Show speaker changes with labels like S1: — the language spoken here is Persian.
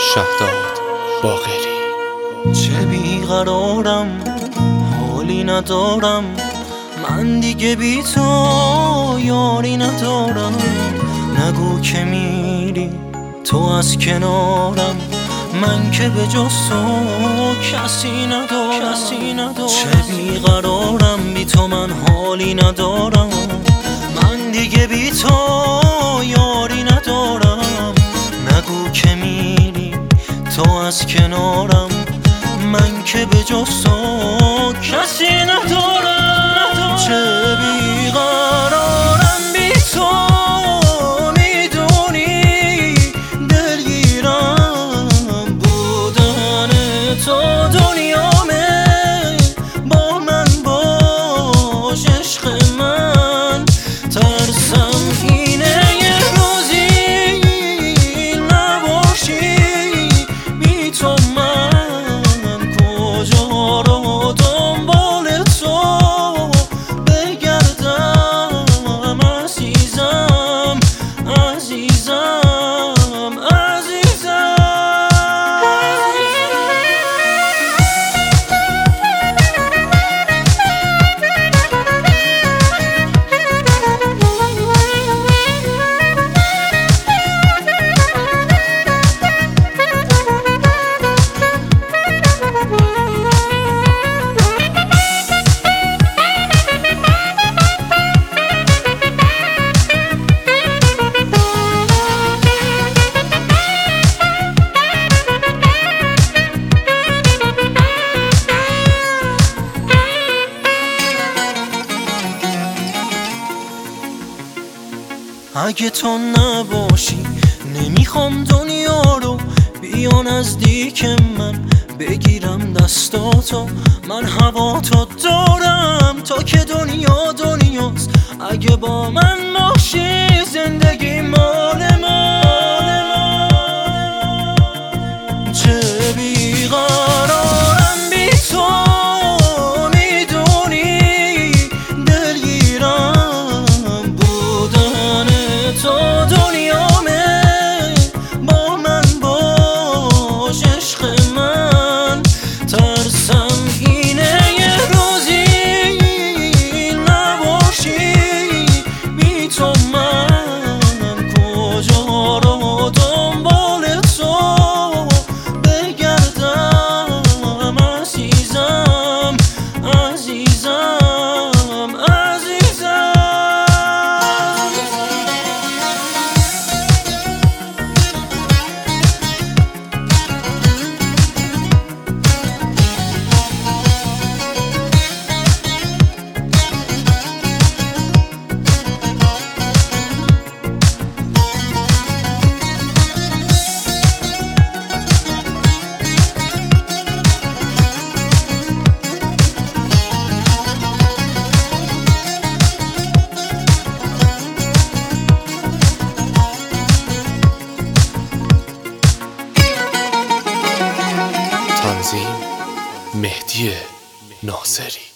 S1: شهداد باقری.
S2: چه بیقرارم، حالی ندارم، من دیگه بی تو یاری ندارم. نگو که میری تو از کنارم، من که به جز تو کسی ندارم. چه بیقرارم، بی تو من حالی ندارم، من دیگه بی تو یاری ندارم. نگو که میری تو از کنارم، من که به جز تو کسی ندارم. چه بیقرارم بی تو، میدونی دلگیرم بودن تو دنیامه. با من باش عشق من، ترسم اینه یه روزی نباشی بی تو. من کجا رو دنبال تو بگردم عزیزم، عزیزم، عزیزم. اگه تو نباشی نمیخوام دنیا رو بیا نزدیک من، بگیرم دستاتو، من هواتو دارم تا که دنیا دنیاست. اگه با من باشی زندگی مال من. چه بیقرارم بی تو، میدونی دلگیرم بودن تو دنیامه. با من باش عشق من، ترسم اینه یه روزی نباشی بی تو. من کجا رو دنبال تو بگردم عزیزم، عزیزم، عزیزم.
S1: تنظیم مهدی ناصری.